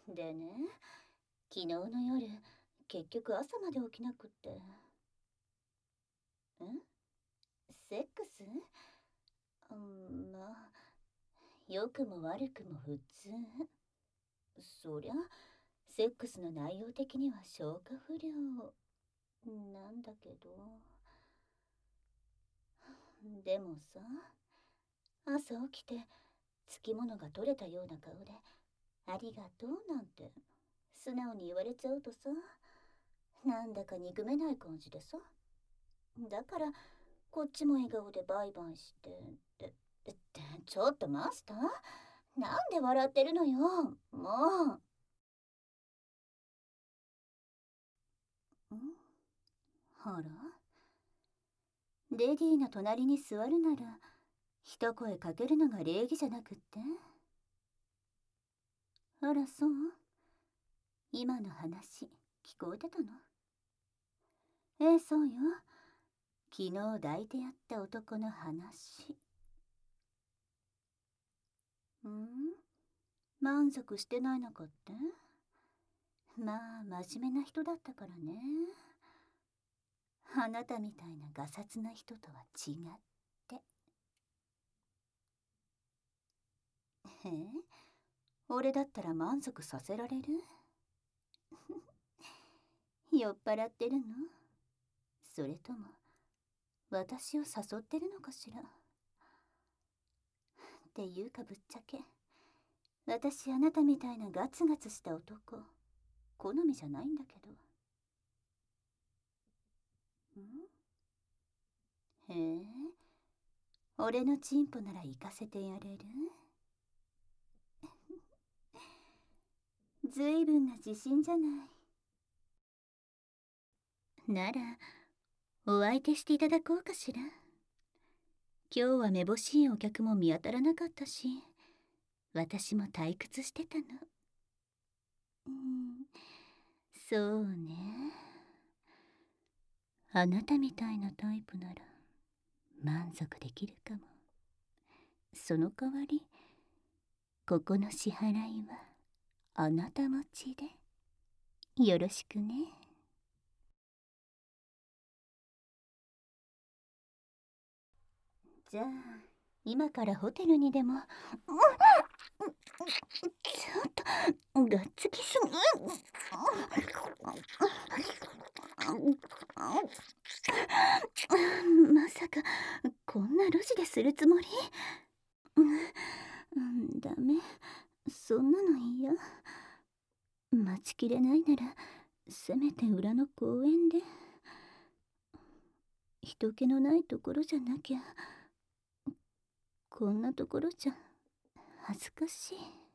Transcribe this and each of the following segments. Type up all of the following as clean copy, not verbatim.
でね、昨日の夜、結局朝まで起きなくって。セックス？まあ、良くも悪くも普通。そりゃ、セックスの内容的には消化不良なんだけど。でもさ、朝起きて、つきものが取れたような顔で、ありがとうなんて、素直に言われちゃうとさ、なんだか憎めない感じでさ。だから、こっちも笑顔でバイバイして、ちょっとマスター、なんで笑ってるのよ、もう。ほら、レディーの隣に座るなら、一声かけるのが礼儀じゃなくって？あら、そう？今の話、聞こえてたの？そうよ。昨日抱いてやった男の話。満足してないのかって？まあ、真面目な人だったからね。あなたみたいなガサツな人とは違って。俺だったら満足させられる？酔っ払ってるの？それとも私を誘ってるのかしら？っていうかぶっちゃけ、私あなたみたいなガツガツした男好みじゃないんだけど。へえ、俺のチンポなら行かせてやれる？ずいぶんな自信じゃない。ならお相手していただこうかしら。今日はめぼしいお客も見当たらなかったし、私も退屈してたの。そうね。あなたみたいなタイプなら満足できるかも。その代わり、ここの支払いはあなた持ちでよろしくね。じゃあ今からホテルにでも。ちょっとがっつきすぎ。まさかこんな路地でするつもり？ダメ、そんなの嫌。待ちきれないならせめて裏の公園で、人気のないところじゃなきゃ。こんなところじゃ恥ずかし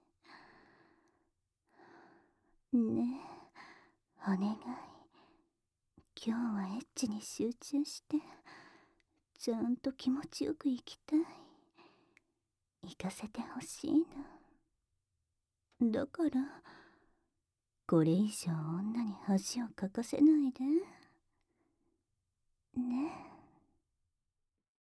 いね。え、お願い、今日はエッチに集中してちゃんと気持ちよく生きたい。行かせてほしいの。だからこれ以上女に恥をかかせないでね。